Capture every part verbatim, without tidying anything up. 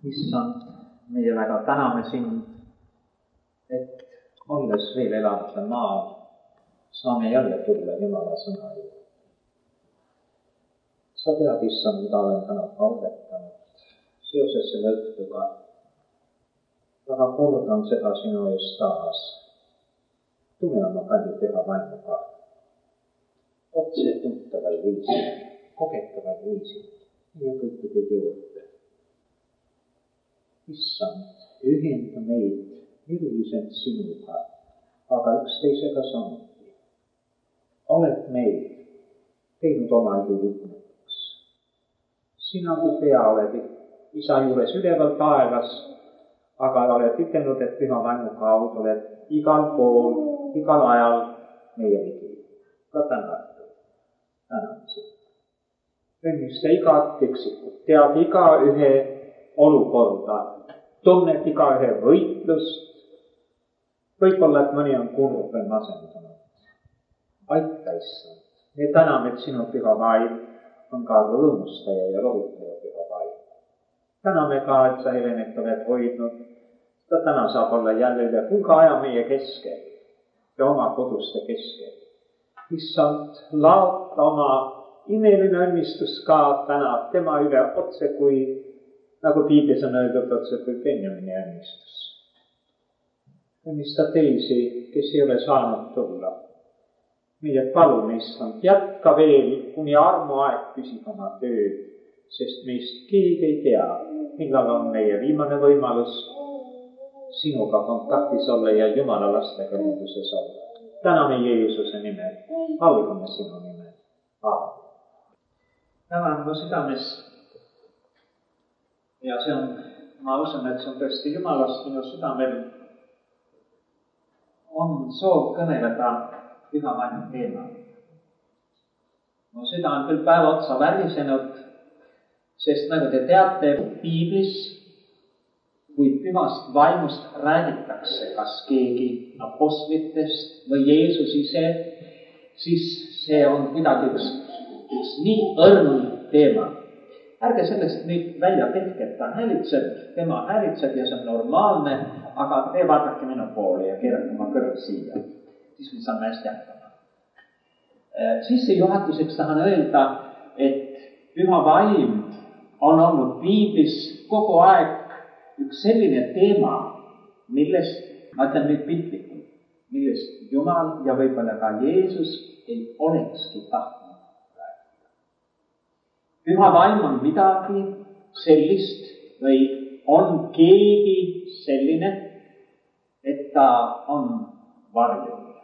Issand, meie väga täname sind, et olles veel elavate maal, saame jälle tulla Jumala sõna juurde. Sa tead, Issand, mida olen täna palvetanud seoses selle õhtuga, aga kordan seda sinu ees taas. Tule oma kalli püha vaimuga, otse tuntaval viisil, kogetaval viisil ja kõikide juurde. Issand, ühenda meid eriliselt sinuga, aga üksteisega samuti. Oled meid teinud oma elu liikmeks. Sina kui pea oled Isa juures üleval taevas, aga oled ütelnud, et püha vaimu kaudu oled igal pool, igal ajal meie ligi. Ka tänatud. Tänatud. Õnnista igat eksikut, tead iga ühe olukorda, tunned iga ühe võitlust. Võib-olla, et mõni on kurb või masendunud. Aita, Issand. Me täname, et sinu püha vaim on ka rõõmustaja ja lohutaja püha vaim. Täname ka, et sa Helenet oled hoidnud. Ta täna saab olla jälle üle hulga aja meie keskel ja oma koduste keskel. Issand, laota oma imeline õnnistus ka täna tema üle otse kui, nagu piiblis on öeldud, otse kui Benjamini õnnistus. Õnnista teisi, kes ei ole saanud tulla. Meie palume, Issand, jätka veel, kuni armuaeg püsib oma tööd, sest meist keegi ei tea, millal on meie viimane võimalus sinuga kontaktis olla ja Jumala lastega ühenduses olla. Täname Jeesuse nimel, algame sinu nimel. Aamen. Tänan mu südames. Ja see on, ma usun, et see on tõesti Jumalast minu südamel. On soov kõneleda püha vaimu teema. Mu süda on küll päeva otsa värisenud, sest nagu te teate, piiblis, kui pühast vaimust räägitakse, kas keegi apostlitest või Jeesus ise, siis see on kuidagi üks, üks nii õrn teema. Ärge sellest nüüd välja tehke, et ta häälitseb, tema häälitseb ja see on normaalne, aga te vaadake minu poole ja keerake oma kõrv siia. Siis me saame hästi hakkama. Sisse juhatuseks tahan öelda, et püha vaim on olnud piiblis kogu aeg üks selline teema, millest, ma ütlen nüüd piltlikult, millest Jumal ja võib-olla ka Jeesus ei olekski tahtnud rääkida. Püha vaim on midagi sellist või on keegi selline, et ta on varjul.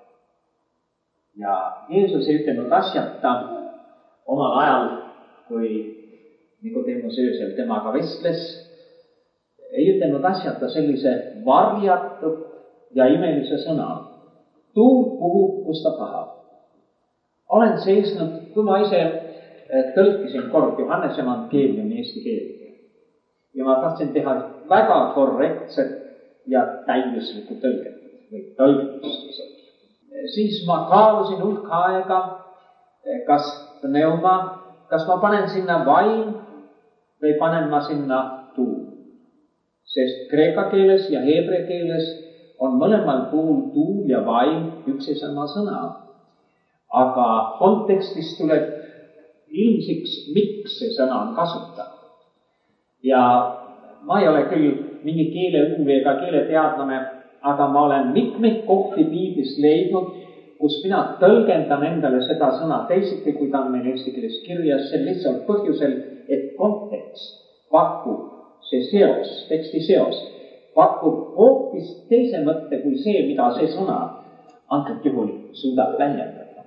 Ja Jeesus ei ütelnud asjata omal ajal, kui Nikodemus öösel temaga vestles, ei ütelnud asjata sellise varjatud ja imelise sõna. Tuul puhub, kus ta tahab. Olen seisnud, kui ma ise tõlkisin kord Johannese evangeeliumi eesti keelde. Ja ma tahtsin teha väga korrektset ja täiuslikku tõlget või tõlgust isegi. Siis ma kaalusin hulk aega, kas pneuma, kas ma panen sinna vaim või panen ma sinna tuul. Sest kreeka keeles ja heebrea keeles on mõlemal puhul tuul ja vaim üks ja sama sõna. Aga kontekstis tuleb ilmsiks, miks see sõna on kasutatud. Ja ma ei ole küll mingi keeleuuri ega keeleteadlane, aga ma olen mitmeid kohti piiblis leidnud, kus mina tõlgendan endale seda sõna teisiti, kui ta on meil eesti keeles kirjas, see lihtsalt põhjusel, et kontekst pakub see seos, teksti seos, pakub hoopis teise mõtte kui see, mida see sõna antud juhul suudab väljendada.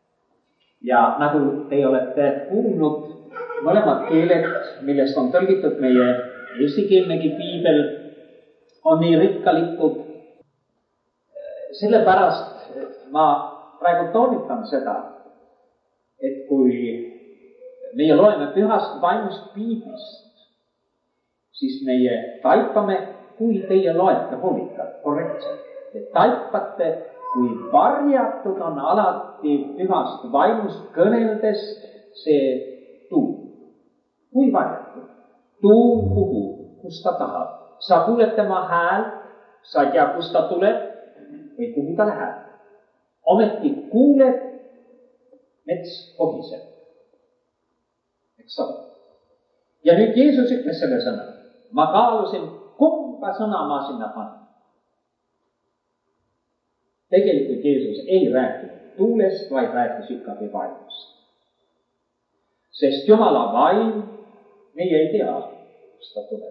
Ja nagu te olete kuulnud, mõlemad keeled, millest on tõlgitud meie eestikeelnegi piibel, on nii rikkalikud. Sellepärast ma praegu toonitan seda, et kui meie loeme pühast vaimust piiblist, siis meie taipame, kui teie loete hoolikalt, korrektselt. Te taipate, kui varjatud on alati pühast vaimust kõneldes see tuul. Kui varjatud? Tuul puhub, kus ta tahab. Sa kuuled tema häält, sa ei tea, kus ta tuleb või kuhu ta läheb. Ometi kuuled, mets kohiseb. Eks ole. Ja nüüd Jeesus ütles selle sõna. Ma kaalusin, kumba sõna ma sinna panen. Tegelikult Jeesus ei rääkinud tuulest, vaid rääkis ikkagi vaimust. Sest Jumala vaim, meie ei tea, kus ta tuleb.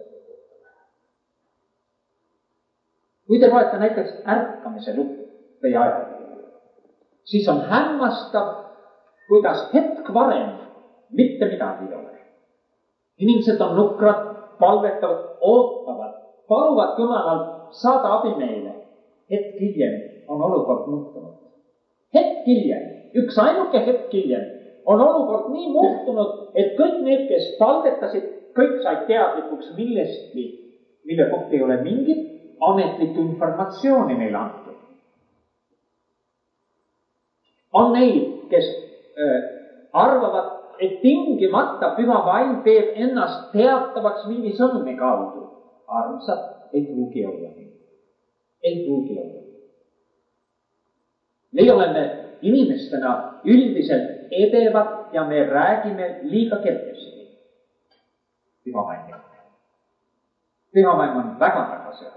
Kui te loete näiteks ärkamise lugu või ajal, siis on hämmastav, kuidas hetk varem mitte midagi ei ole. Inimesed on nukrad, palvetavad, ootavad, paluvad Jumalalt saada abi meile. Hetk hiljem on olukord muutunud. Hetk hiljem, üks ainuke hetk hiljem on olukord nii muutunud, et kõik need, kes palvetasid, kõik said teadlikuks millestki, mille kohta ei ole mingit ametlikku informatsiooni neile antud. On neid, kes äh, arvavad, et tingimata püha vaim teeb ennast teatavaks mingi sõnumi kaudu. Armsad, ei pruugi olla. Ei pruugi olla. Me oleme inimestena üldiselt edevad ja me räägime liiga kergesti. Püha vaim. Püha vaim on väga tagasi.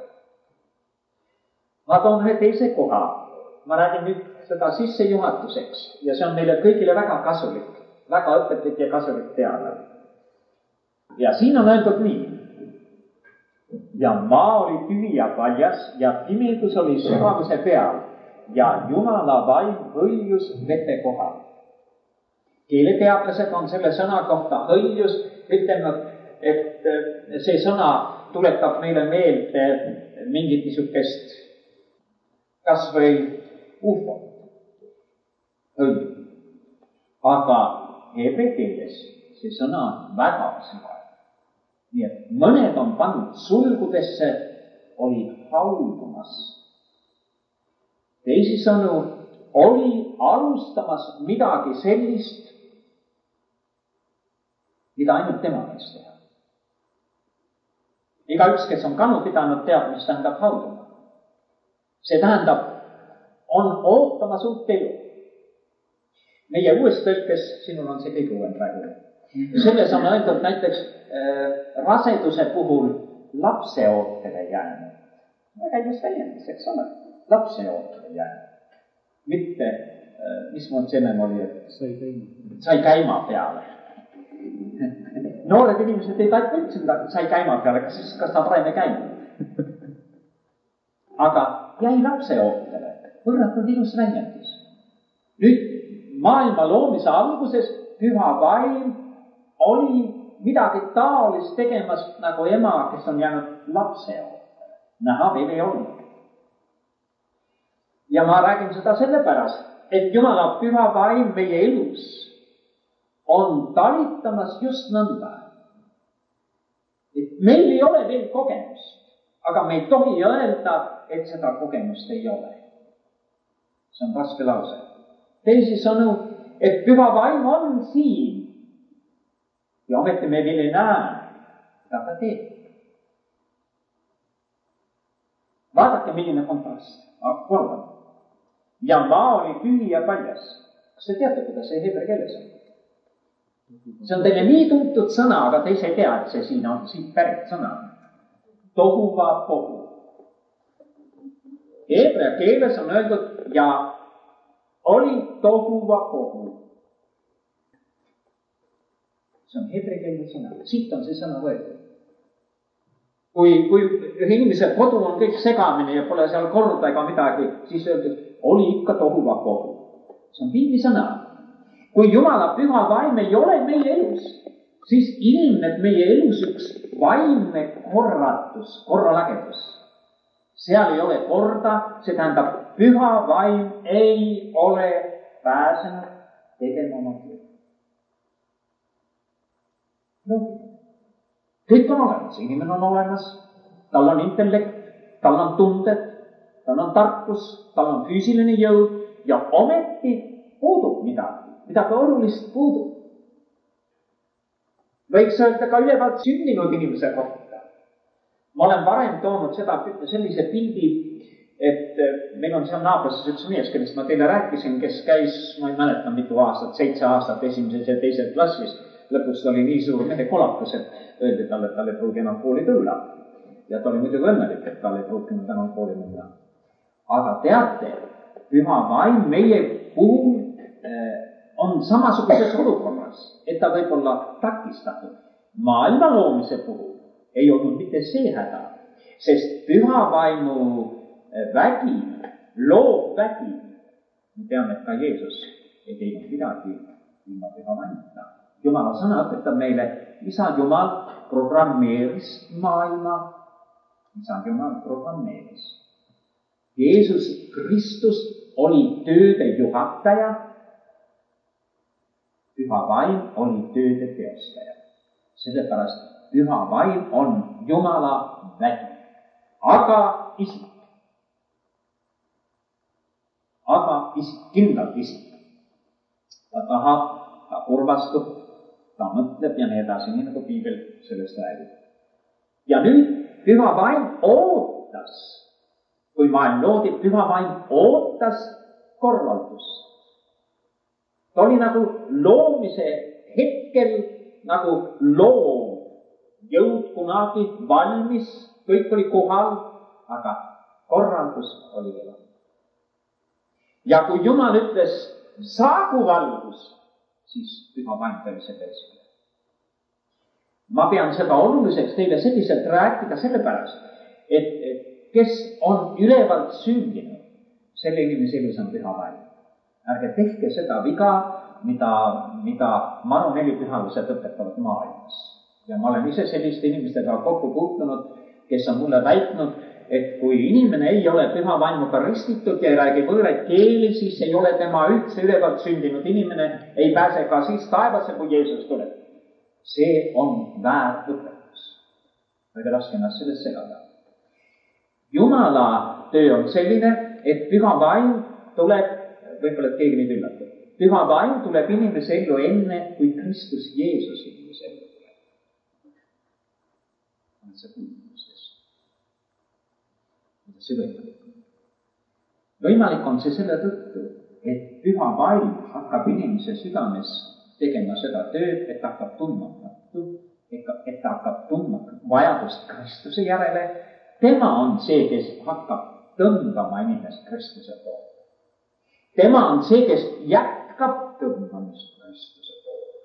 Ma toon ühe teise koha. Ma räägin nüüd seda sissejuhatuseks ja see on meile kõigile väga kasulik, väga õpetlik ja kasulik teada. Ja siin on öeldud nii. Ja maa oli tühi ja paljas ja pimedus oli sügamise peal ja Jumala vaim hõljus vete kohal. Keeleteadlased on selle sõna kohta hõljus ütelnud, et see sõna tuletab meile meelde mingit niisugust kas või ufo. Hõlj. Aga heebrea keeles see sõna on väga sügav. Nii et mõned on pannud sulgudesse, oli haudumas. Teisisõnu oli alustamas midagi sellist, mida ainult tema võis teha. Igaüks, kes on kanu pidanud, teab, mis tähendab hauduma. See tähendab, on ootamas uut elu. Meie uues tõlkes, sinul on see kõige uuem praegu. Selles on öeldud näiteks äh, raseduse puhul lapseootele jäänud. Väga just väljendis, eks ole, lapseootele jäänud. Mitte, äh, mis mul sellem oli, et sai käima, sai käima peale. Noored inimesed ei tahtnud üldse, sai käima peale, kas, siis, kas ta praegu käima. Aga jäi lapseootele, võrratnud ilus väljendus. Nüüd maailma loomise alguses püha vaim oli midagi taolist tegemas nagu ema, kes on jäänud lapseootele. Näha veel ei olnud. Ja ma räägin seda sellepärast, et Jumala püha vaim meie elus on talitamas just nõnda. Et meil ei ole veel kogemust, aga me ei tohi öelda, et seda kogemust ei ole. See on raske lause. Teisisõnu, et püha vaim on siin ja ometi me veel ei näe, mida ta teeb. Vaadake, milline kontrast. Kordan. Ja maa oli tühi ja paljas. Kas te teate, kuidas see heebrea keeles on? See on teile nii tuntud sõna, aga te ise ei tea, et see siin on siit pärit sõna. Tohuva pohu. Heebrea keeles on öeldud ja oli tohuva pohu. See on heebrea keeles sõna. Siit on see sõna võetud. Kui, kui ühe inimese kodu on kõik segamine ja pole seal korda ega midagi, siis öeldud, oli ikka tohuva pohu. See on piibli sõna. Kui Jumala püha vaim ei ole meie elus, siis ilmneb meie elus üks vaimne korratus, korralagedus. Seal ei ole korda, see tähendab, püha vaim ei ole pääsenud tegema oma tööd. No, kõik on olemas, inimene on olemas, tal on intellekt, tal on tunded, tal on tarkus, tal on füüsiline jõud ja ometi puudub midagi, midagi olulist puudub. Võiks öelda ka ülevalt sündinud inimese kohta. ma olen varem toonud seda, sellise pildi, et meil on seal naabruses üks mees, kellest ma teile rääkisin, kes käis, ma ei mäleta, mitu aastat, seitse aastat esimeses ja teises klassis. Lõpus oli nii suur mehe kolakus, et öeldi talle, et tal ei pruugi enam kooli tulla. Ja ta oli muidugi õnnelik, et tal ei pruuginud enam kooli minna. Aga teate, püha vaim meie puhul on samasuguses olukorras, et ta võib olla takistatud. Maailma loomise puhul ei olnud mitte see häda, sest püha vaimu vägi, loov vägi, me teame, et ka Jeesus ei teinud midagi ilma püha vaimuta. Jumala sõna õpetab meile, isa Jumal programmeeris maailma, isa Jumal programmeeris. Jeesus Kristus oli tööde juhataja, püha vaim oli tööde teostaja. Sellepärast püha vaim on Jumala vägi, aga isik. Aga isik, kindlalt isik. Ta tahab, ta kurvastub, ta mõtleb ja nii edasi, nii nagu Piibel sellest räägib. Ja nüüd püha vaim ootas, kui maailm loodi, püha vaim ootas korraldust. Ta oli nagu loomise hetkel nagu loom jõud kunagi valmis, kõik oli kohal, aga korraldus oli veel. Ja kui Jumal ütles, saagu valgus, siis püha vaim tuli selle esile. Ma pean seda oluliseks teile selliselt rääkida sellepärast, et kes on ülevalt sündinud, selle inimese elus on püha vaim. Ärge tehke seda viga, mida, mida marunelipühalused õpetavad maailmas. Ja ma olen ise selliste inimestega kokku puutunud, kes on mulle väitnud, et kui inimene ei ole püha vaimuga ristitud ja ei räägi võõraid keeli, siis ei ole tema üldse ülevalt sündinud inimene, ei pääse ka siis taevasse, kui Jeesus tuleb. See on väär õpetus. Väga raske ennast sellest segada. Jumala töö on selline, et püha vaim tuleb, võib-olla et keegi nüüd üllatab, püha vaim tuleb inimese ellu enne, kui Kristus Jeesus inimese ellu tuleb. On see kuulmustes. See võimalik on. Võimalik on see selle tõttu, et püha vaim hakkab inimese südames tegema seda tööd, et ta hakkab tundma kattu, et ta hakkab tundma vajadust Kristuse järele. Tema on see, kes hakkab tõmbama inimest Kristuse poole. Tema on see, kes jätkab tõmbamist Kristuse poole.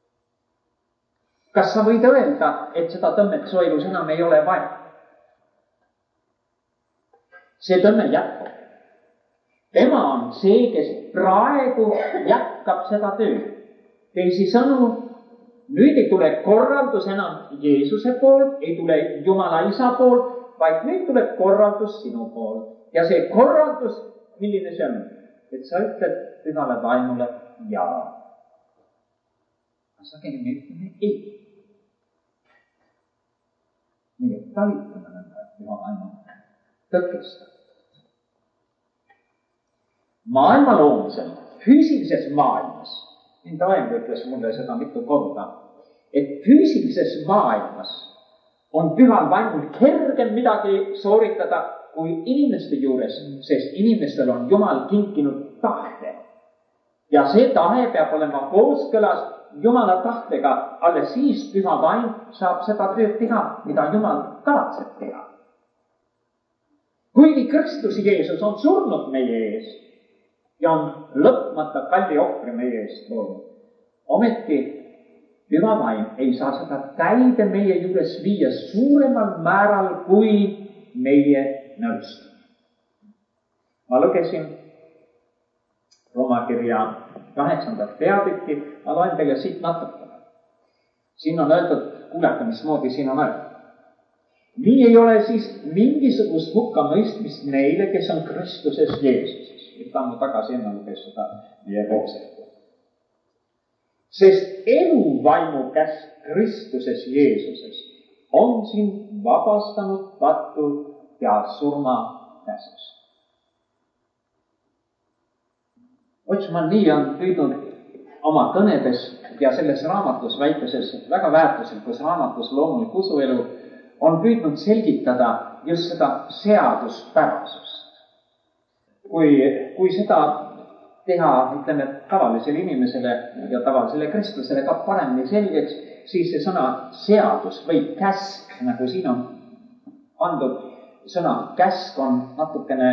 Kas sa võid öelda, et seda tõmmet su elus enam ei ole vaja? See tõmme jätkab. Tema on see, kes praegu jätkab seda tööd. Teisi sõnu, nüüd ei tule korraldus enam Jeesuse poolt, ei tule Jumala isa poolt, vaid nüüd tuleb korraldus sinu poolt. Ja see korraldus, milline see on? Et sa ütled pühale vaimule jaa. Aga sageli me ütleme ei. Meie talitame nõnda, et püha vaimule tõkestab. Maailma loomisel, füüsilises maailmas, mind aeg ütles mulle seda mitu korda, et füüsilises maailmas on pühal vaimul kergem midagi sooritada kui inimeste juures, sest inimestel on Jumal kinkinud tahte. Ja see tahe peab olema kooskõlas Jumala tahtega, alles siis püha vaim saab seda tööd teha, mida Jumal kavatseb teha. Kuigi Kristus Jeesus on surnud meie ees ja on lõpmata kalli ohvri meie eest loonud, ometi püha vaim ei saa seda täide meie juures viia suuremal määral kui meie nõustamine. Ma lugesin Rooma kirja kaheksandat peatükki, ma loen teile siit natukene. Siin on öeldud, kuulete, mismoodi siin on öeldud. Nii ei ole siis mingisugust hukkamõistmist neile, kes on Kristuses Jeesuses. Tammu tagasi enne luges seda meie kooselu. Sest elu vaimu käsk Kristuses Jeesuses on sind vabastanud patu ja surma käsust. Otsman nii on püüdnud oma kõnedes ja selles raamatus, väikeses väga väärtuslikus raamatus loomulik usuelu on püüdnud selgitada just seda seaduspärasust. Kui, kui seda teha, ütleme, tavalisele inimesele ja tavalisele kristlasele ka paremini selgeks, siis see sõna seadus või käsk, nagu siin on pandud, sõna käsk on natukene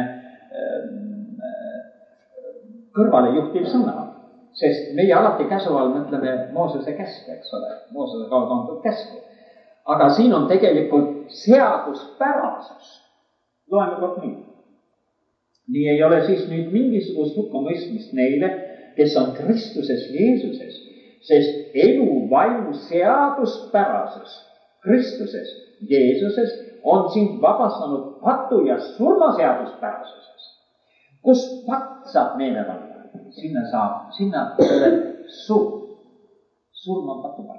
kõrvalejuhtiv sõna, sest meie alati käsu all mõtleme Moosese käske, eks ole, Moosese kaudu antud käsku. Aga siin on tegelikult seaduspärasus. Loeme kord nii. Nii ei ole siis nüüd mingisugust hukkamõistmist neile, kes on Kristuses Jeesuses, sest elu vaimu seaduspärasus Kristuses Jeesuses on sind vabastanud patu ja surmaseaduspärasuses. Kus patt saab meelevalla, sinna saab, sinna tuleb surm. Surm on patupall.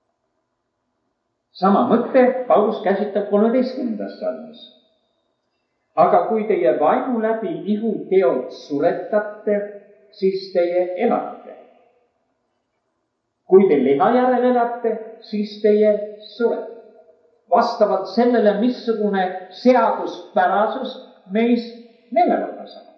Sama mõte Paulus käsitab kolmeteistkümnendas salmis. Aga kui teie vaimu läbi ihu teod suretate, siis teie elate. Kui te liha järel elate, siis teie surete. Vastavalt sellele, missugune seaduspärasus meis meelevalla saab.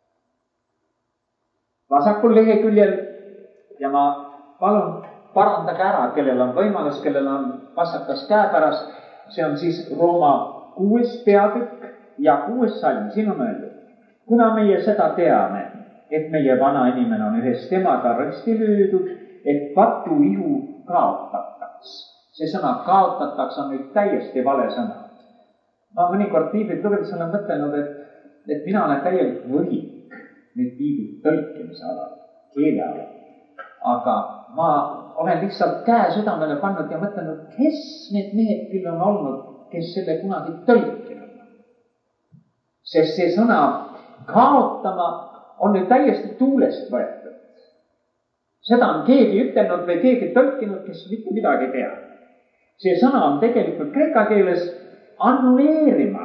Vasakul leheküljel ja ma palun parandage ära, kellel on võimalus, kellel on vasakas käepärast. See on siis Rooma kuues peatükk ja kuues salm. Siin on öeldud, kuna meie seda teame, et meie vana inimene on ühes temaga risti löödud, et patu ihu kaotataks. See sõna kaotataks on nüüd täiesti vale sõna. Ma mõnikord piiblit lugedes olen mõtelnud, et, et mina olen täielik võhik nüüd piiblit tõlkimise alal, keele alal. Aga ma olen lihtsalt käe südamele pannud ja mõtlenud, kes need mehed küll on olnud, kes selle kunagi tõlkinud. Sest see sõna kaotama on nüüd täiesti tuulest võetud. Seda on keegi ütelnud või keegi tõlkinud, kes mitte midagi tea. See sõna on tegelikult kreeka keeles annuleerima,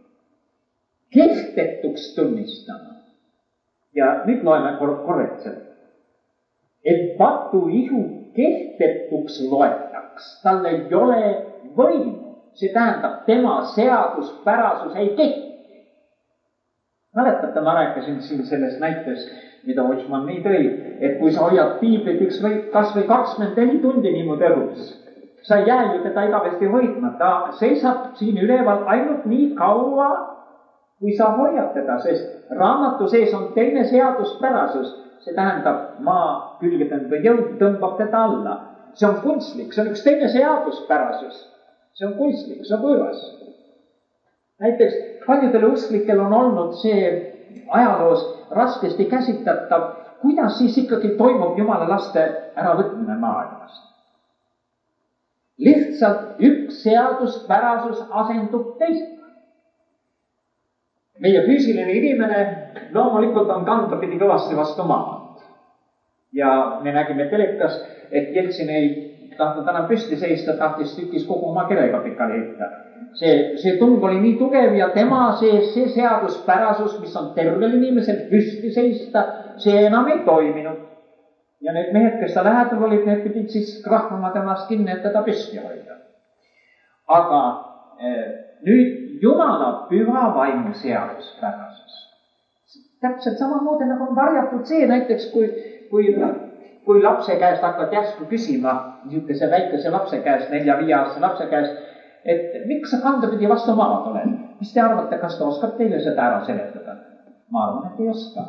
kehtetuks tunnistama. Ja nüüd loeme korrektselt. Et patu ihu kehtetuks loetaks, tal ei ole võimu. See tähendab, tema seaduspärasus ei kehti. Mäletate, ma rääkisin siin sellest näitest, mida Otsman nii tõi, et kui sa hoiad piiblit üks või kas või kakskümmend neli tundi niimoodi õhus, sa ei jää ju teda igavesti hoidma, ta seisab siin üleval ainult nii kaua, kui sa hoiad teda, sest raamatu sees on teine seaduspärasus. See tähendab, maa külgetõmbe jõud tõmbab teda alla. See on kunstlik, see on üks teine seaduspärasus. See on kunstlik, see on võõras. Näiteks paljudele usklikel on olnud see ajaloos raskesti käsitletav, kuidas siis ikkagi toimub Jumala laste äravõtmine maailmast. Lihtsalt üks seaduspärasus asendub teisega. Meie füüsiline inimene loomulikult on kandapidi kõvasti vastu maad. Ja me nägime telekas, et Jeltsin ei tahtnud enam püsti seista, tahtis tükis kogu oma kerega pikali heita. See, see tung oli nii tugev ja tema sees see seaduspärasus, mis on tervel inimesel püsti seista, see enam ei toiminud. Ja need mehed, kes ta lähedal olid, need pidid siis krahmama temast kinni, et teda püsti hoida. Aga eh, nüüd Jumala püha vaimu seaduspärasus. Täpselt samamoodi nagu on varjatud see näiteks, kui, kui, kui lapse käest hakkad järsku küsima, niisuguse väikese lapse käest, nelja-viie aastase lapse käest, et miks sa kandapidi vastu maad oled? Mis te arvate, kas ta oskab teile seda ära seletada? Ma arvan, et ei oska.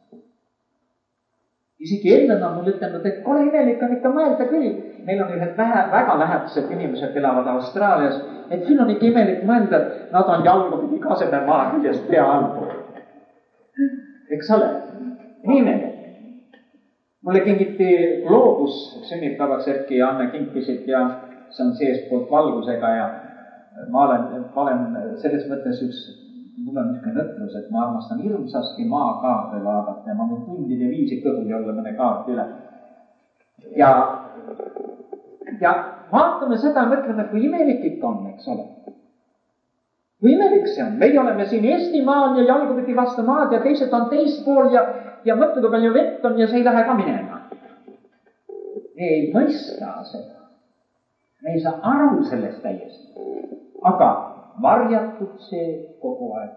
Isegi Ellen on mul ütelnud, et kole imelik on ikka mõelda küll. Meil on ühed vähe, väga lähedased inimesed elavad Austraalias, et küll on ikka imelik mõelda, et nad on jalgapidi kaseme maa küljest pea allpool. Eks ole? Nii imelik. Mulle kingiti gloobus sünnipäevaks Erki ja Anne kinkisid ja see on seestpoolt valgusega ja ma olen, ma olen selles mõttes üks, mul on niisugune nõtrus, et ma armastan hirmsasti maakaarte vaadata ja ma võin tundide viisi kõhuli olla mõne kaarti üle. Ja, ja vaatame seda ja mõtleme, kui imelik ikka on, eks ole. Kui imelik see on. Meie oleme siin Eestimaal ja jalgupidi vastu maad ja teised on teist pool ja, ja mõtle, kui palju vett on ja see ei lähe ka minema. Ei mõista seda. me ei saa aru sellest täiesti, aga varjatud see kogu aeg.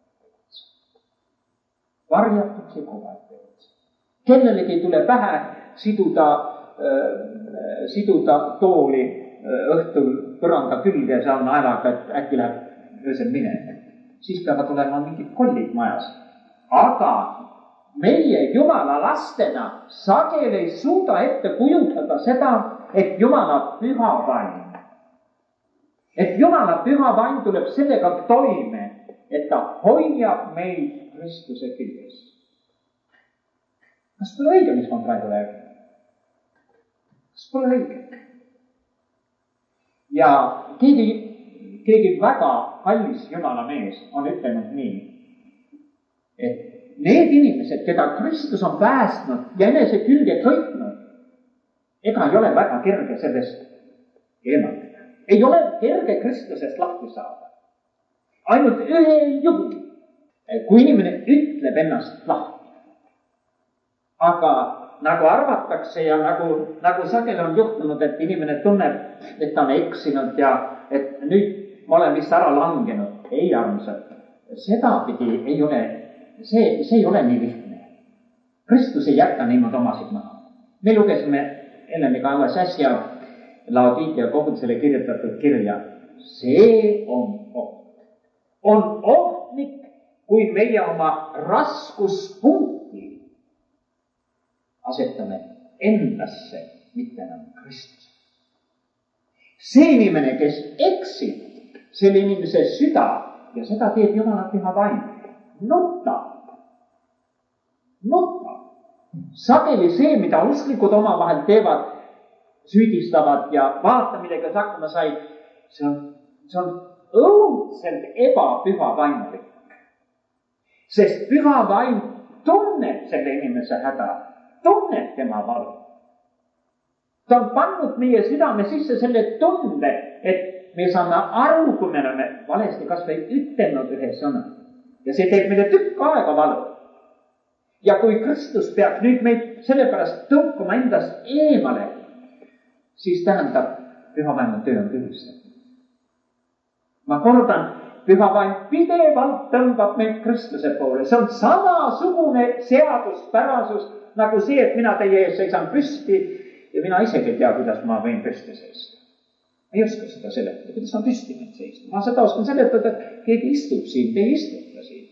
Varjatud see kogu aeg. Kellelegi tuleb pähe siduda, äh, siduda tooli äh, õhtul põranda külge seal naelaga, et äkki läheb öösel minema. Siis peavad olema mingid kollid majas. Aga meie Jumala lastena sageli ei suuda ette kujutada seda, et Jumala püha vaim. Et Jumala püha vaim tuleb sellega toime, et ta hoiab meid Kristuse küljes. Kas pole õige, mis ma praegu räägin? Kas pole õige? Ja keegi, keegi väga kallis Jumala mees on ütlenud nii, et need inimesed, keda Kristus on päästnud ja enese külge köitnud, ega ei ole väga kerge sellest eemaldada. Ei ole kerge Kristusest lahti saada. Ainult ühe juhul, kui inimene ütleb ennast lahti. Aga nagu arvatakse ja nagu, nagu sageli on juhtunud, et inimene tunneb, et ta on eksinud ja et nüüd ma olen vist ära langenud. Ei, armsad, sedapidi ei ole, see, see ei ole nii lihtne. Kristus ei jätta niimoodi omasid maha. Me lugesime Heleniga alles äsja Laodikia kogudusele kirjutatud kirja. See on oht. On ohtlik, kui meie oma raskuspunkti asetame endasse, mitte enam Kristuse. See inimene, kes eksib, selle inimese süda ja seda teeb Jumala püha vaim, nutab, nutab. Sageli see, mida usklikud omavahel teevad, süüdistavad ja vaata, millega see hakkama sai, see on, see on õudselt ebapüha vaimulik. Sest püha vaim tunneb selle inimese häda, tunneb tema valu. Ta on pannud meie südame sisse selle tunde, et me saame aru, kui me oleme valesti kas või ütelnud ühe sõna. Ja see teeb meile tükk aega valu. Ja kui Kristus peab nüüd meid sellepärast tõukuma endast eemale, siis tähendab, püha vaimu töö on tühistatud. Ma kordan, püha vaim pidevalt tõmbab meid Kristuse poole. See on samasugune seaduspärasus, nagu see, et mina teie ees seisan püsti ja mina isegi ei tea, kuidas ma võin püsti seista. Ei oska seda seletada, kuidas ma püsti mind seista. Ma seda oskan seletada, et keegi istub siin, te istute siin.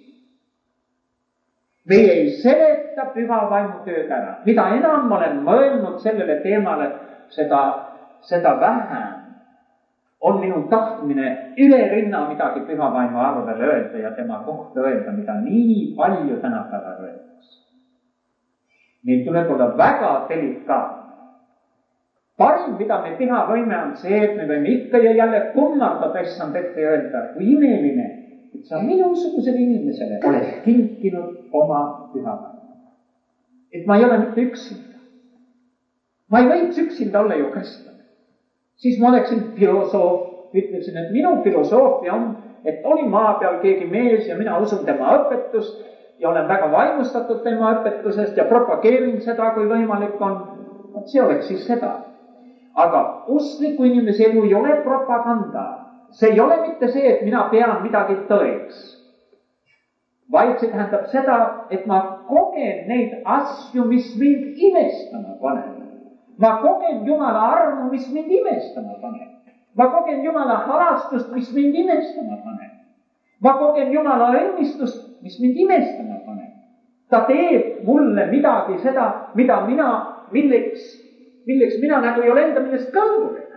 Meie ei seleta püha vaimu tööd ära. Mida enam ma olen mõelnud sellele teemale, seda, seda vähem on minu tahtmine üle rinna midagi püha vaimu arvele öelda ja tema kohta öelda, mida nii palju tänapäeval öeldakse. Meil tuleb olla väga delikaatne. Parim, mida me teha võime, on see, et me võime ikka ja jälle kummardada issand ette ja öelda, kui imeline, et sa minusugusele inimesele oled kinkinud oma püha vaimu. Et ma ei ole mitte üksinda. Ma ei võiks üksinda olla ju kristlane. Siis ma oleksin filosoof, ütleksin, et minu filosoofia on, et oli maa peal keegi mees ja mina usun tema õpetust ja olen väga vaimustatud tema õpetusest ja propageerin seda, kui võimalik on. See oleks siis seda. Aga uskliku inimese elu ei ole propaganda. See ei ole mitte see, et mina pean midagi tõeks. Vaid see tähendab seda, et ma kogen neid asju, mis mind imestama paneb. Ma kogen Jumala armu, mis mind imestama paneb. Ma kogen Jumala halastust, mis mind imestama paneb. Ma kogen Jumala õnnistust, mis mind imestama paneb. Ta teeb mulle midagi seda, mida mina, milleks, milleks mina nagu ei ole enda millest kõlbuline.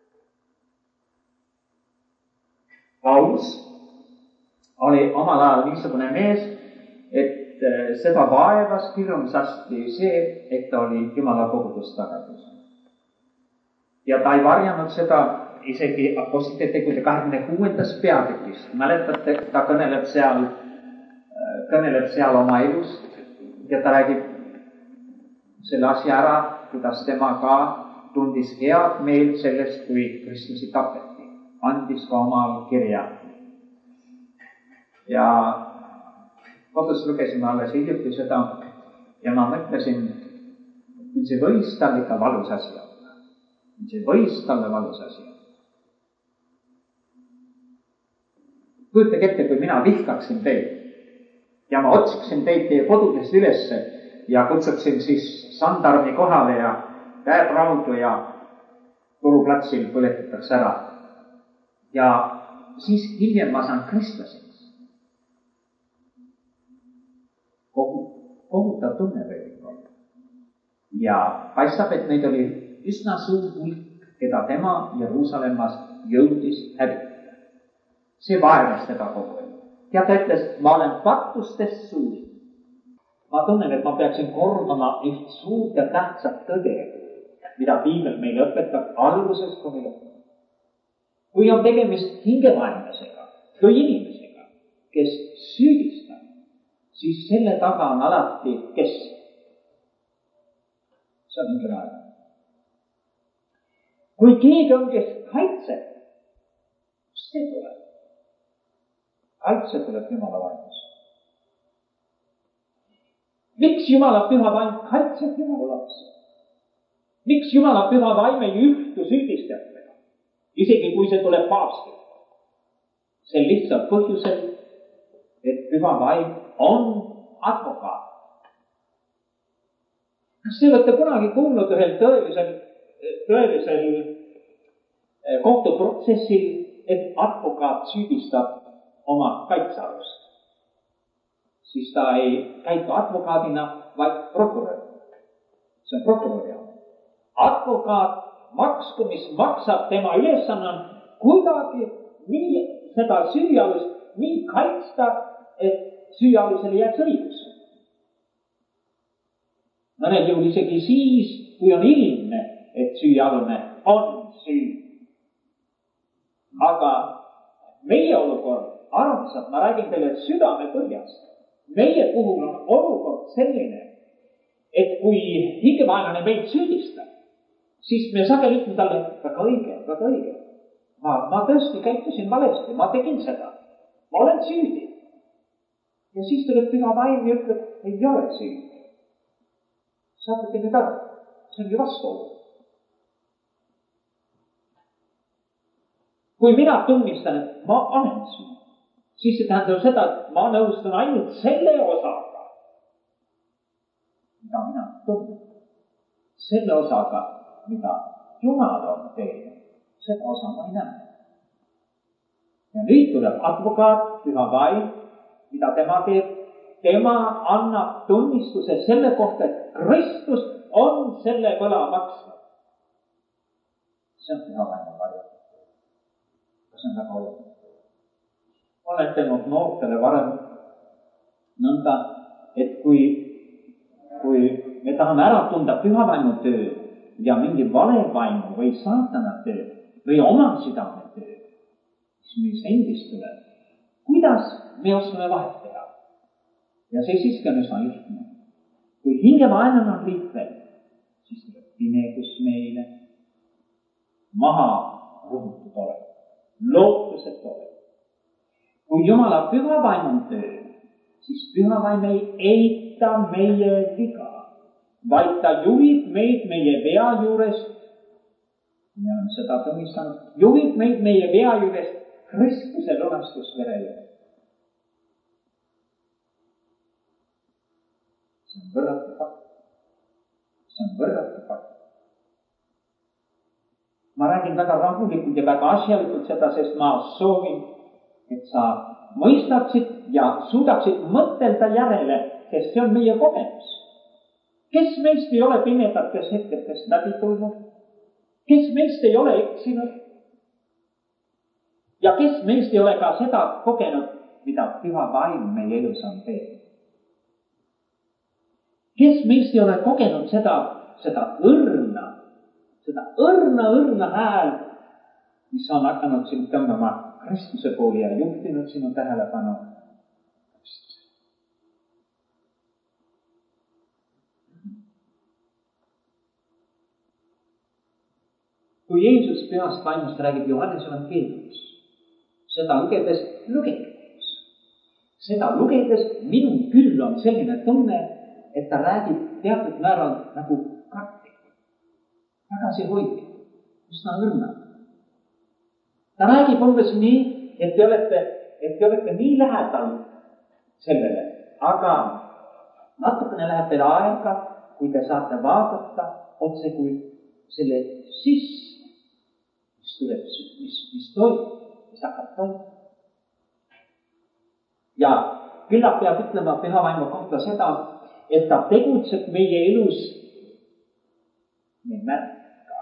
Paulus oli omal ajal niisugune mees, et seda vaevas hirmsasti see, et ta oli Jumala kogudust tagatus. Ja ta ei varjanud seda isegi apostlite tegude kahekümne kuuendas peatükis. Mäletate, ta kõneleb seal, kõneleb seal oma elust ja ta räägib selle asja ära, kuidas tema ka tundis head meelt sellest, kui kristlasi tapeti. Andis ka omal kirja. Ja kodus lugesime alles hiljuti seda ja ma mõtlesin, kui see võis tal ikka valus asi olla. see võis talle valus asi. kujutage ette, kui mina vihkaksin teid ja ma otsiksin teid teie kodudest ülesse ja kutsuksin siis sandarmi kohale ja käed raudu ja turuplatsil põletatakse ära. Ja siis hiljem ma saan kristlaseks. Kogu, kohutav tunne võib olla. Ja paistab, et neid oli üsna suur hulk, keda tema Jeruusalemmas jõudis hävitada. See vaevas teda kogu aeg. Ja ta ütles, ma olen patustest suuri. Ma tunnen, et ma peaksin kordama üht suurt ja tähtsat tõde, mida piibel meile õpetab algusest kuni lõpuni. Kui on tegemist hingevaenlasega või inimesega, kes süüdistab, siis selle taga on alati kes? See on hingevaenlane. Kui keegi on, kes kaitseb, kus see tuleb? Kaitse tuleb Jumala vaimus. Miks Jumala püha vaim kaitseb Jumala lapsi? Miks Jumala püha vaim ei ühtu süüdistajatega, isegi kui see tuleb paavstilt? See lihtsalt põhjusel, et püha vaim on advokaat. Kas te olete kunagi kuulnud ühel tõelisel, tõelisel kohtuprotsessil, et advokaat süüdistab oma kaitsealust? Siis ta ei käitu advokaadina, vaid prokurör. See on prokuröri amet. Advokaat maksku, mis maksab, tema ülesanne on kuidagi nii seda süüalust nii kaitsta, et süüalusele jääks õigus. Mõnel juhul isegi siis, kui on ilmne, et süüalune on süü. Aga meie olukord, armsad, ma räägin teile südame põhjast. Meie puhul on olukord selline, et kui hingevaenlane meid süüdistab, siis me sageli ütleme talle, väga õige, väga õige. Ma, ma tõesti käitusin valesti, ma tegin seda. Ma olen süüdi. Ja siis tuleb püha vaim ja ütleb, ei ole süüdi. Saate te nüüd aru? See on ju vastuolu. Kui mina tunnistan, et ma olen süüdi, siis see tähendab seda, et ma nõustun ainult selle osaga, mida mina tunnen. Selle osaga, mida Jumal on teinud, seda osa ma ei näe. Ja nüüd tuleb advokaat, püha vaim, mida tema teeb. Tema annab tunnistuse selle kohta, et Kristus on selle võla maksnud. See on püha vaim varju. See on väga oluline. Olen teinud noortele varem nõnda, et kui, kui me tahame ära tunda püha vaimu töö ja mingi vale vaimu või saatana töö või oma südame töö, siis mis endist tuleb, kuidas me oskame vahet teha? Ja see siiski on üsna lihtne. Kui hingevaenlane on liitel, siis tuleb pimegus meile, maha rõhutud olek, lootuset olek. Kui Jumala püha vaim on töö, siis püha vaim ei eita meie viga, vaid ta juhib meid meie vea juurest, me oleme seda tunnistanud, juhib meid meie vea juurest Kristuse lunastusvere juurde. See on võrratu fakt. See on võrratu fakt. Ma räägin väga rahulikult ja väga asjalikult seda, sest ma soovin, et sa mõistaksid ja suudaksid mõtelda järele, sest see on meie kogemus. Kes meist ei ole pimedates hetketes läbi tulnud? Kes meist ei ole eksinud? Ja kes meist ei ole ka seda kogenud, mida püha vaim meie elus on teinud? Kes meist ei ole kogenud seda, seda õrna, seda õrna, õrna hääl, mis on hakanud sind tõmbama Kristuse pooli ja juhtinud sinu tähelepanu Kristuse. Kui Jeesus pühast vaimust räägib Johannese evangeeliumis, seda lugedes lugedes, seda lugedes minul küll on selline tunne, et ta räägib teatud määral nagu kartlikult, tagasi hoidlikult. üsna õrnad. ta räägib umbes nii, et te olete, et te olete nii lähedal sellele, aga natukene läheb veel aega, kui te saate vaadata otse kui selle sisse, mis tuleb, mis, mis toimub, mis hakkab toimuma. ja küllap peab ütlema püha vaimu kohta seda, et ta tegutseb meie elus, me märka.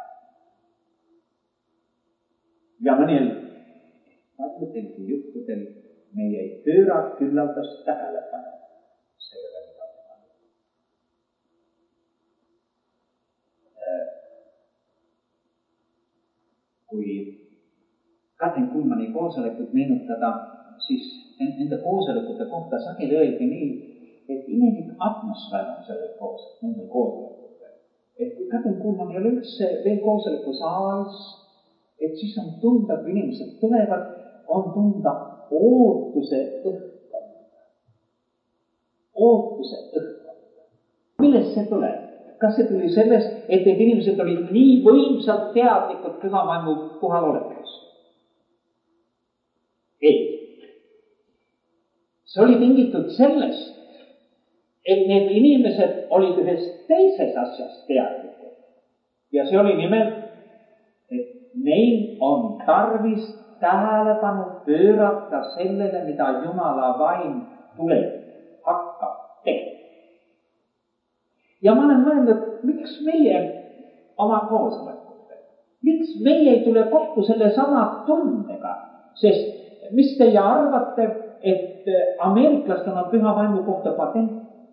ja mõnel paljudelgi juhtudel meie ei pööra küllaldast tähelepanu sellele, mida teha. Kui Katrin Kuhlmanni koosolekut meenutada, siis nende koosolekute kohta sageli öeldi nii, et imelik atmosfäär on sellel koos, nendel koosolekutel. Et kui Katrin Kuhlmann ei ole üldse veel koosoleku saalis, et siis on tunda, kui inimesed tulevad, on tunda ootuse õhkkonda. Ootuse õhkkonda. Millest see tuleb? Kas see tuli sellest, et need inimesed olid nii võimsalt teadlikud püha vaimu kohalolekus? Ei. See oli tingitud sellest, et need inimesed olid ühes teises asjas teadlikud. Ja see oli nimelt, et neil on tarvis tähelepanu pöörata sellele, mida Jumala vaim tuleb, hakkab tegema. Ja ma olen mõelnud, miks meie oma koosolekutel, miks meie ei tule kokku selle sama tundega, sest mis teie arvate, et ameeriklastel on püha vaimu kohta patent?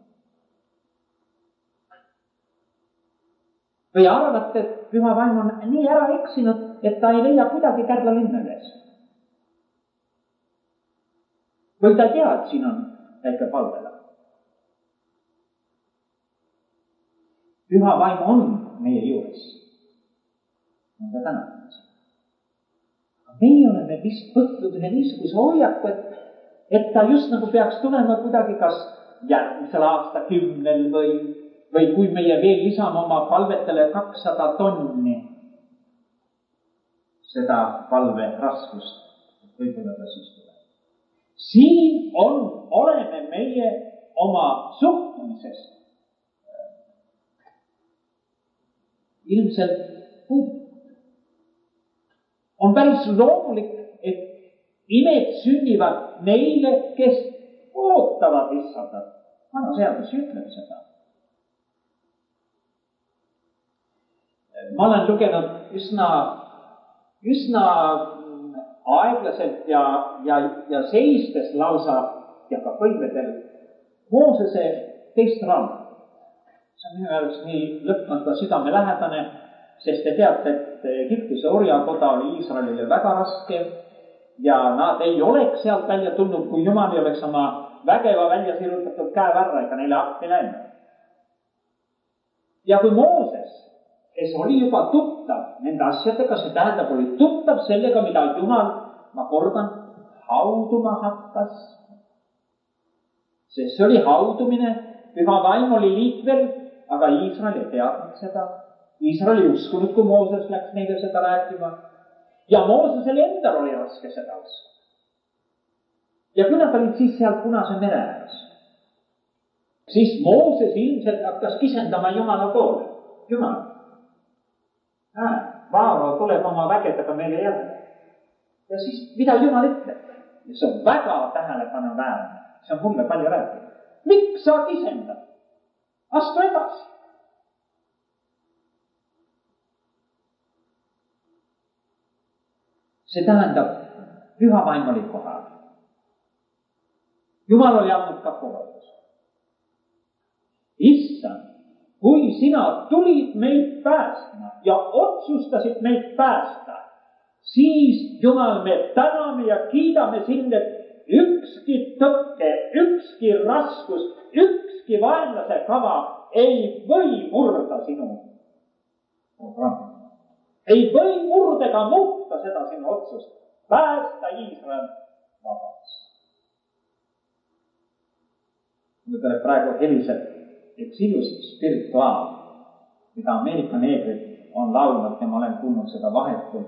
Või arvate, et püha vaim on nii ära eksinud, et ta ei leia kuidagi Kärdla linna üles? Või ta teab, et siin on väike palvela? Püha vaim on meie juures. On ta täna. Meie oleme vist võtnud ühe niisuguse hoiaku, et, et ta just nagu peaks tulema kuidagi kas järgmisel aasta kümnel või, või kui meie veel lisame oma palvetele kakssada tonni seda palve raskust, võib-olla ta siis tuleb. Siin on, oleme meie oma suhtumisest ilmselt puudunud. On päris loomulik, et imed sünnivad neile, kes ootavad issandat. Vana seadus ütleb seda. Ma olen lugenud üsna, üsna aeglaselt ja, ja, ja seistes lausa ja ka põlvedel Moosese teist raamatut. See on minu jaoks nii lõpmata südamelähedane, sest te teate, et Egiptuse orjakoda oli Iisraelile väga raske ja nad ei oleks sealt välja tulnud, kui Jumal ei oleks oma vägeva välja sirutatud käevärra ega neile appi läinud. Ja kui Mooses, kes oli juba tuttav nende asjadega, see tähendab, oli tuttav sellega, mida Jumal, ma kordan, hauduma hakkas. Sest see oli haudumine, püha vaim oli liikvel, aga Iisrael ei teadnud seda. Iisrael ei uskunud, kui Mooses läks neile seda rääkima. Ja Moosesel endal oli raske seda uskuda. Ja kui nad olid siis seal Punase mere ääres, siis Mooses ilmselt hakkas kisendama Jumala poole. Jumal, Vaaro tuleb oma vägedega meile jälle. Ja siis, mida Jumal ütleb? Ja see on väga tähelepanuväärne. See on mulle palju rääkinud. Miks sa kisendad? Astu edasi. See tähendab, püha vaim oli kohal. Jumal oli andnud ka korraldus. Issand, kui sina tulid meid päästma ja otsustasid meid päästa, siis Jumal, me täname ja kiidame sind, et ükski tõkke, ükski raskus, ükski vaenlase kava ei või murda sinu programmi. Ei või murdega muuta seda sinu otsust, päästa Iisrael vabaks. Mul tuleb praegu heliseb üks ilus spirituaal, mida Ameerika neegrid on laulnud ja ma olen kuulnud seda vahetult.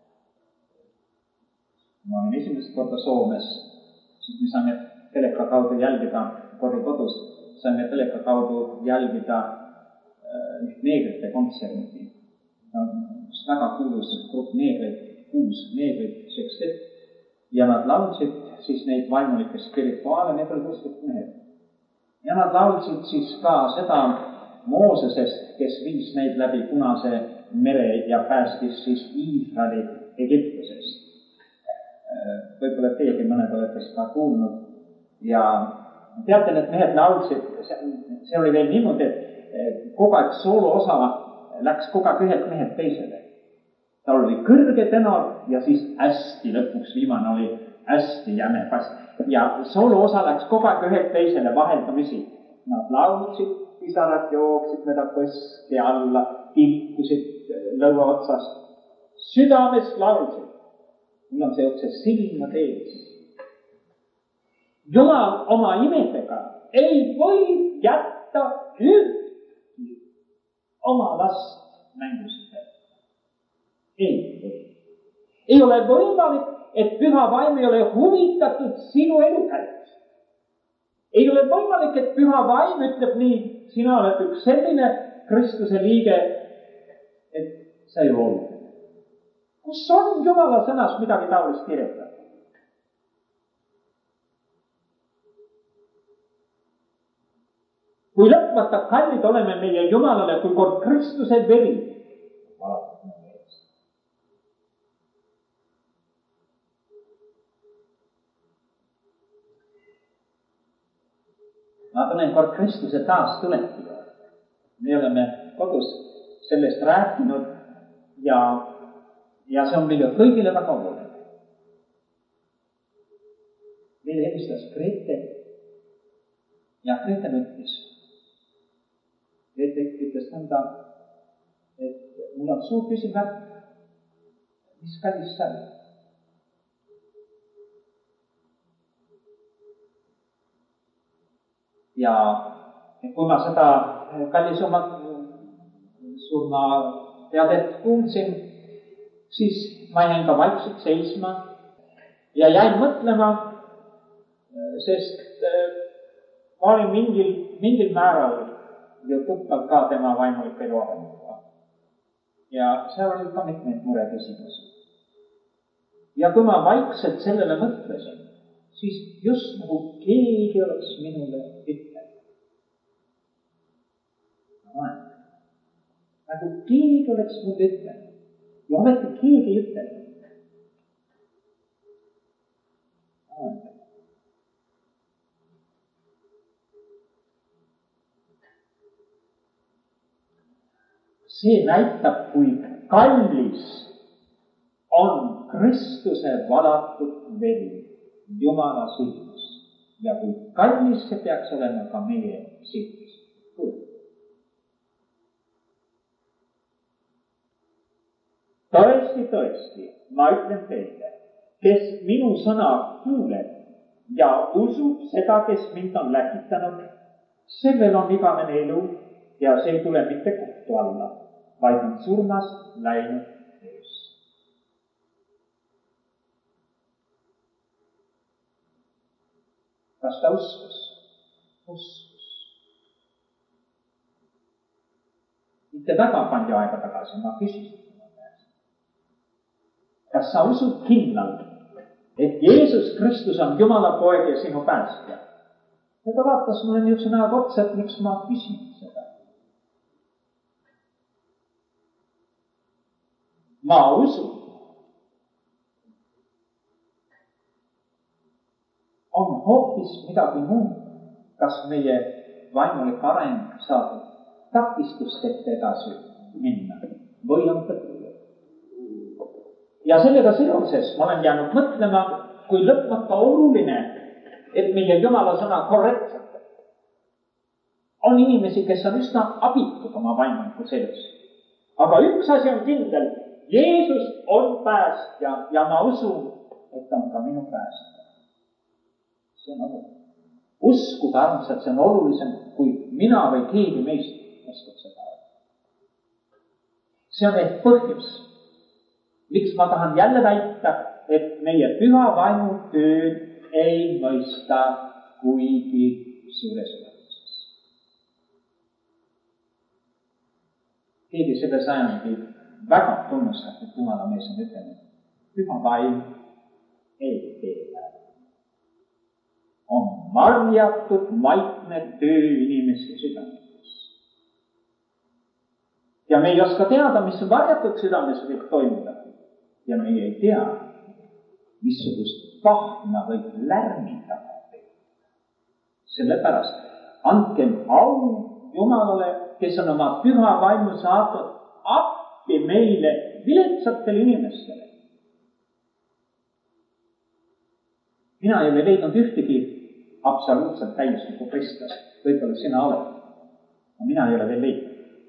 Ma olin esimest korda Soomes, siis me saime teleka kaudu jälgida, korri kodus, saime teleka kaudu jälgida üht neegrite kontserti. Väga kuulus grupp neegrid, kuus neegrid, sekstett. Ja nad laulsid siis neid vaimulikke spirituaale, need olid usklikud mehed. Ja nad laulsid siis ka seda Moosesest, kes viis neid läbi Punase mere ja päästis siis Iisraeli Egiptusest. Võib-olla teiegi mõned olete seda kuulnud. Ja teate, need mehed laulsid, see oli veel niimoodi, et kogu aeg soolo osa läks kogu aeg ühelt mehed teisele. Tal oli kõrge tenor ja siis hästi lõpuks viimane oli hästi jäme bass. Ja soolo osa läks kogu aeg ühelt teisele vaheldamisi. Nad laulsid, pisarad jooksid mööda põske alla, tilkusid lõua otsast. Südames laulsid. Mul on see otse silma tees. Jumal oma imedega ei või jätta ühtki oma last mängust. Ei või. Ei ole võimalik, et püha vaim ei ole huvitatud sinu elukäigust. Ei ole võimalik, et püha vaim ütleb nii, sina oled üks selline Kristuse liige, et sa ei ole. Kus on Jumala sõnas midagi taolist kirjutatud? Kui lõpmata kallid oleme meie Jumalale, kui kord Kristuse veri valatud meie ees. Ma tunnen kord Kristuse taas tuleti. Me oleme kodus sellest rääkinud ja Ja see on meile kõigile väga oluline. Meile helistas Grete ja Grete mõtles. Grete ütles nõnda, et mul on suur küsimärk, mis kallis sa oled. Ja kui ma seda kallis oma surma teadet kuulsin, siis ma jäin ka vaikselt seisma ja jäin mõtlema, sest ma olin mingil, mingil määral ju tuttav ka tema vaimulike loovenduga. Ja seal oli ka mitmeid mureküsimusi. Ja kui ma vaikselt sellele mõtlesin, siis just nagu keegi oleks minule ütlenud. Nagu keegi oleks mulle ütlenud. Ja ometi keegi ei ütelnud. See näitab, kui kallis on Kristuse valatud veri Jumala silmas ja kui kallis see peaks olema ka meie silmas. Tõesti, tõesti, ma ütlen teile, kes minu sõna kuuleb ja usub seda, kes mind on läkitanud, sellel on igavene elu ja see ei tule mitte kohtu alla, vaid on surnast läinud ees. Kas ta uskus? Uskus. Mitte väga palju aega tagasi ma küsisin. Kas sa usud kindlalt, et Jeesus Kristus on Jumala poeg ja sinu päästja? Ja ta vaatas mulle niisuguse näoga otsa, et miks ma küsin seda. Ma usun. On hoopis midagi muud, kas meie vaimulik areng saab takistust ette edasi minna või on tõttu. Ja sellega seoses ma olen jäänud mõtlema, kui lõpmata oluline, et meie Jumala sõna korrektselt. On inimesi, kes on üsna abitud oma vaimulikus elus. Aga üks asi on kindel, Jeesus on päästja ja ma usun, et ta on ka minu päästja. See on oluline. Uskuda armsad, see on olulisem, kui mina või keegi meist oskab seda. see on ehk põhjus, miks ma tahan jälle väita, et meie püha vaimu tööd ei mõista kuigi suures ulatuses. Keegi selle sajandi väga tunnustatud Jumala mees on ütelnud, püha vaim ei tee läbi. On marjatud maitne töö inimeste südametes. Ja me ei oska teada, mis varjatud südames võib toimuda. Ja me ei tea, missugust pahna võib lärmida. Sellepärast andkem au Jumalale, kes on oma püha vaimu saatnud appi meile viletsatele inimestele. Mina ei ole leidnud ühtegi absoluutselt täiuslikku kristlast. Võib-olla sina oled. Aga mina ei ole veel leidnud.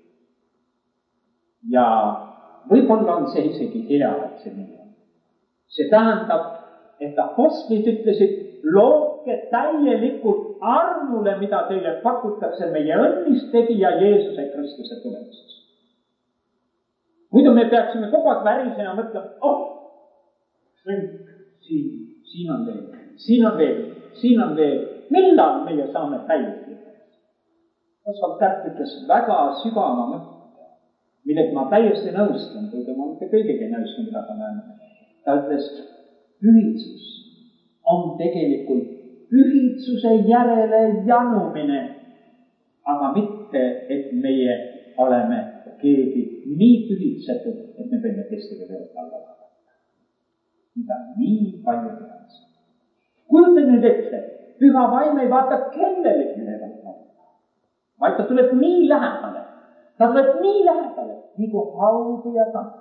Ja võib-olla on see isegi hea, et see nii on. See tähendab, et apostlid ütlesid, lootke täielikult armule, mida teile pakutakse meie õnnist tegija Jeesuse Kristuse tulemuses. Muidu me peaksime kogu aeg värisena mõtlema, oh, sõnk, siin, siin on veel, siin on veel, siin on veel, millal meie saame täiuslikult. Osvald Kärt ütles väga sügava mõtte, millega ma täiesti nõustun, kuigi ma mitte kõigegi nõustun, mida ta näen. Ta ütles, pühitsus on tegelikult pühitsuse järele janumine, aga mitte, et meie oleme keegi nii pühitsetud, et me peame teistega veel alla vaadata. Mida nii palju tehakse. Kujuta nüüd ette, püha vaim ei vaata kellelegi veel vaadata, vaid ta tuleb nii lähedale. Ta tuleb nii lähedale, nagu haudu ja kann.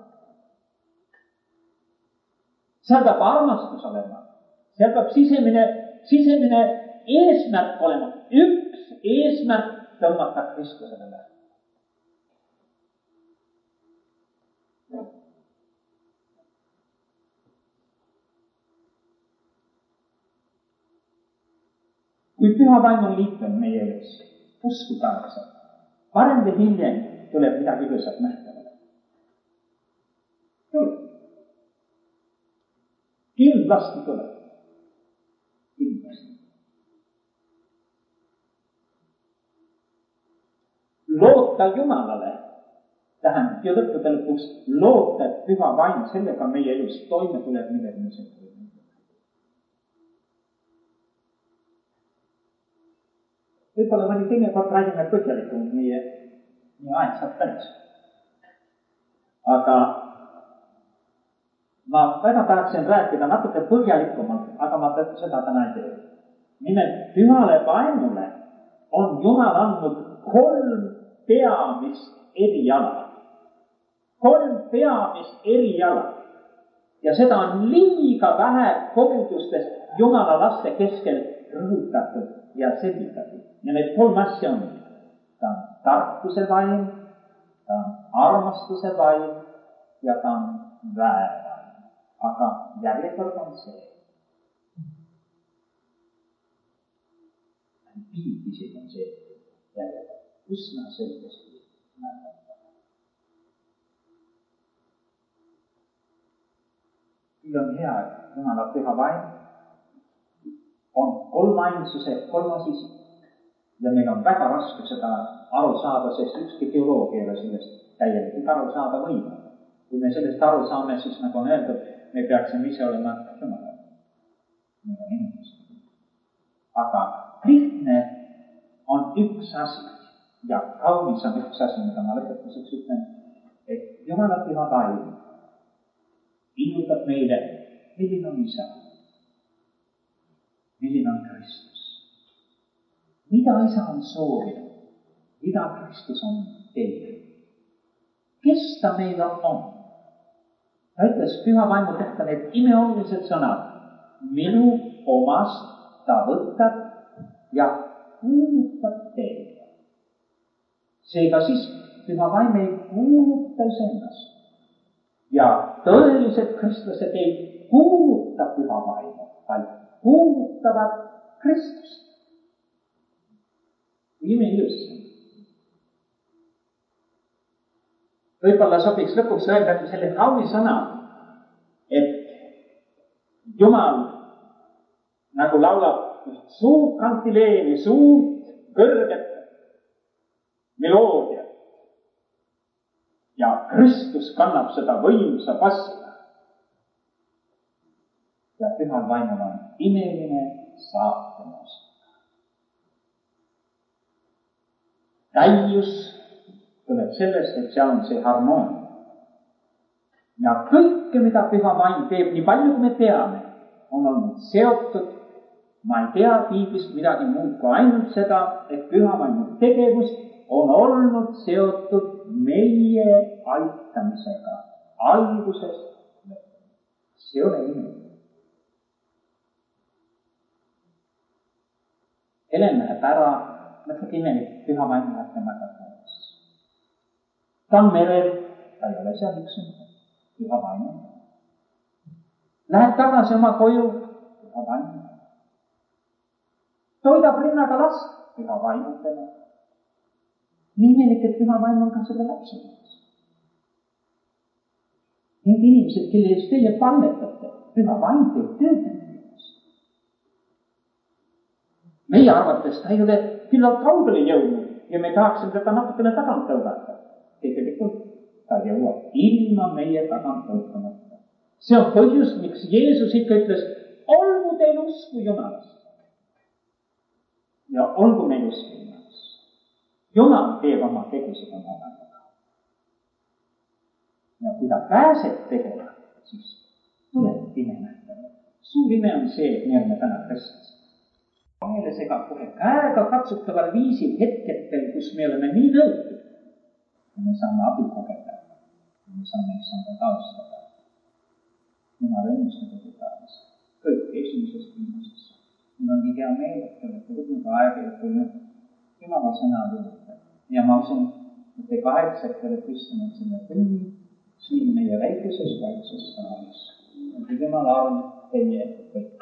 Seal peab armastus olema. Seal peab sisemine, sisemine eesmärk olema. Üks eesmärk tõmmata Kristusele lähe. Kui püha vaim on liikvel meie ees, usku tarksad, varem või hiljem tuleb midagi ilusat nähtavale. Tuleb. Kindlasti tuleb. Kindlasti. Loota Jumalale tähendab ju lõppude lõpuks loota, et püha vaim sellega meie elus toime tuleb, millega me see tuleb. Võib-olla mõni teine kord räägime põhjalikum, nii, nii aeg saab täis. Aga ma väga tahaksin rääkida natuke põhjalikumalt, aga ma seda täna ei tee. Nimelt, pühale vaimule on Jumal andnud kolm peamist eriala. Kolm peamist eriala. Ja seda on liiga vähe kogudustest Jumala laste keskel rõhutatud ja selgitatud. Ja need kolm asja on, ta on tarkuse vaim, ta on armastuse vaim ja ta on väevaim. Aga järjekord on see. Piiblised on see järjekord üsna selgesti märgata. Küll on hea, et Jumala püha vaim on kolmainsuse kolmas isik. Ja meil on väga raske seda aru saada, sest ükski teoloogia ei ole sellest täielikult aru saada võima. Kui me sellest aru saame, siis nagu on öeldud, me peaksime ise olema Jumala. Meil on inimesed. Aga lihtne on üks asi ja kaunis on üks asi, mida ma lõpetuseks ütlen, et Jumala püha vaim ilmutab meile, milline on isa, milline on Kristus. Mida isa on soovinud, mida Kristus on teinud, kes ta meil on. Ta ütles püha vaimu tehta need imeolulised sõnad. Minu omast ta võtab ja kuulutab teile. Seega siis püha vaim ei kuuluta iseennast. Ja tõelised kristlased ei kuuluta püha vaimu, vaid kuulutavad Kristust. Ime ilus. võib-olla sobiks lõpuks öelda selle kaunisõna, et Jumal nagu laulab suurt kantileeni, suurt kõrget meloodiat. Ja Kristus kannab seda võimsa bassi. Ja pühal vaimul on imeline saatemus. Täius tuleb sellest, et seal on see harmoonia. Ja kõike, mida püha vaim teeb, nii palju kui me teame, on olnud seotud, ma ei tea piiblist midagi muud kui ainult seda, et püha vaimu tegevus on olnud seotud meie aitamisega algusest. See ei ole imeline. Helen läheb ära, mõtled imelik, püha vaim läheb temaga koos. Ta on merel, ta ei ole seal üks ümber, püha vaim on. Läheb tagasi oma koju, püha vaim on. Toidab rinnaga last, püha vaim on tema. Nii imelik, et püha vaim on ka selle lapse juures. Need inimesed, kelle eest teie palletate, püha vaim teeb tööd. Meie arvates ta ei ole küllalt kaugele jõudnud ja me tahaksime teda natukene tagant tõugata. Tegelikult ta jõuab ilma meie tagant tõugamata. See on põhjus, miks Jeesus ikka ütles, olgu teil usku Jumalast. Ja olgu meil usku Jumalast. Jumal teeb oma tegusid oma aega. Ja kui ta pääseb tegema, siis tuleb ime nähtama. Suur ime on see, et me oleme täna Kristus. Meile segab kohe käega katsutaval viisil hetketel, kus me oleme nii nõutud. Ja me saame abi kogeda. Ja me saame issanda taustada. Jumal õnnistada tedaas. Kõik esimesest viimasest. Mul on hea meel, et te olete võtnud aega ja tulnud Jumala sõna juurde. Ja ma usun, et te kahetsete olete istunud selle tunni siin meie väikeses vaikses saalis. Ja Jumal arm teie kõik.